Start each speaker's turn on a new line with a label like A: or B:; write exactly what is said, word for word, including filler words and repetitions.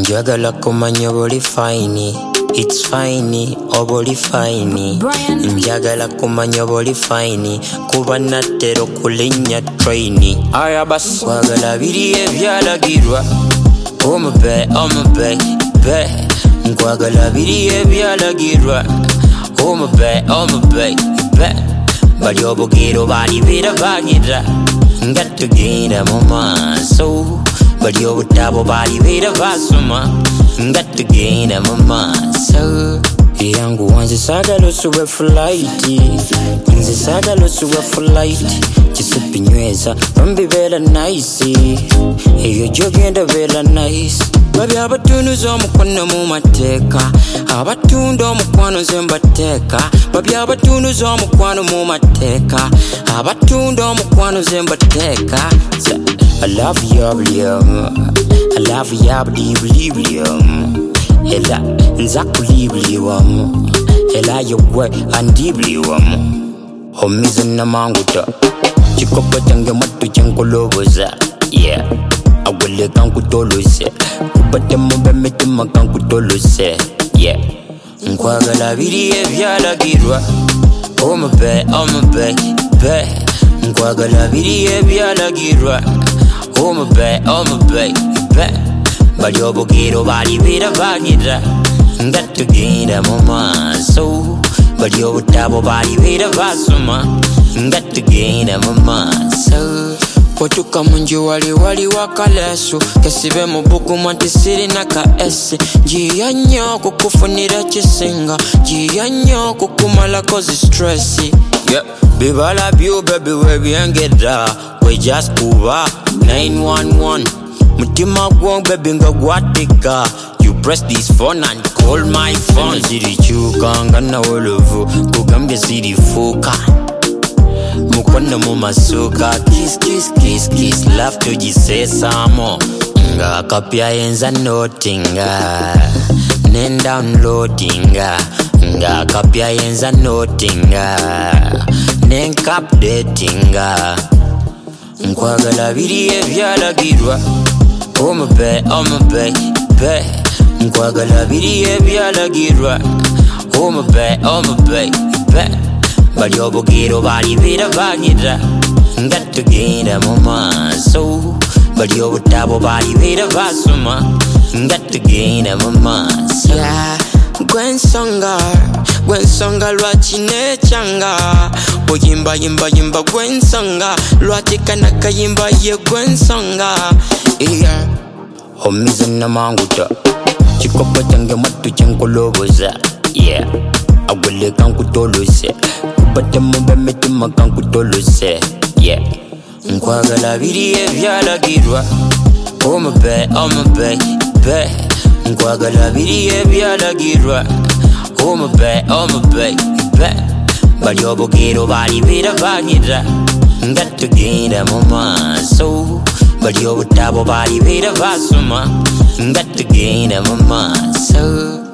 A: Njagala kumanya boli fine, it's fine, oboli fine. Njagala kumanya boli fine, kuba natero kulinya traini. Aya basi kwagala biri ebyalagirwa. Omupe, omupe, be. Nkwagala biri ebyalagirwa. Omupe, omupe, be. Bali obugiro bali bira bagira. Ngatugenda mu maaso. Bali obutabo bali bira basoma. Ngatugenda mu maaso. Yangu wanze sagalo suwe flight. Nze sagalo suwe flight. Chisupi nyweza bambi bela nice. Eyo jogenda bela nice. Babi abatunu z'omukwano mu mateeka. Abatunda omukwano nze mbateeka. Babi abatunu z'omukwano mu mateeka. Abatunda omukwano nze mbateeka. I love you, William. I love you, William. Ela nzakulibliwamu. Ela yowe andibliwamu. Homiza namanguta. Chikopa change matu chankoloboza. Yeah. Awele kankutolose. Kupate mube mitima kankutolose. Yeah. Nkwagala biri ebyalagirwa. Omupe, omupe, be. Nkwagala biri ebyalagirwa. Omupe, omupe, be. Bali obugiro bali bira bagira. Ngatugenda mu maaso. Bali obutabo bali bira basoma. Ngatugenda mu maaso. Potuka munji wali wali wakalesu. Kesibe mu buku mwanti siri na ka esi. Jiya nyo kukufunira chisinga. Jiya nyo kukumala kozi stressi. Yeah, baby I love you baby we byengeda. We just kuba nine one one. Mutima gwong baby nga gwatika. You press this phone and call my phone. Ziri chuka ngana wolovu. Kugambye ziri fuka. Mukwano mu masuka. Kiss kiss kiss kiss. Love to jisesa mo. Nga kapya yenza notinga. Nen downloadinga. Nga kapya yenza notinga. Nen cap datinga. Nkwagala biri ebyalagirwa. Omupe, omupe, be. Nkwagala biri ebyalagirwa. Omupe, omupe, be. Bali obugiro bali bira bagira. Ngatugenda mu maaso. Bali obutabo bali bira basoma. Ngatugenda mu maaso. Yeah, Gwen Songa, Gwen Songa lwaki nechanga. Oyimba yimba yimba Gwen Songa. Lwaki kanaka yimba ye Gwen Songa. Yeah. Homiza namanguta. Chikopa change matu chankoloboza. Yeah. Awele kankutolose. Kupate mube mitima kankutolose. Yeah. Nkwagala biri ebyalagirwa. Omupe, omupe, be. Nkwagala biri ebyalagirwa. Omupe, omupe, be. Bali obugiro bali bira bagira. Ngatugenda mu maaso. Bali obutabo bali bira basoma. Ngatugenda mu maaso.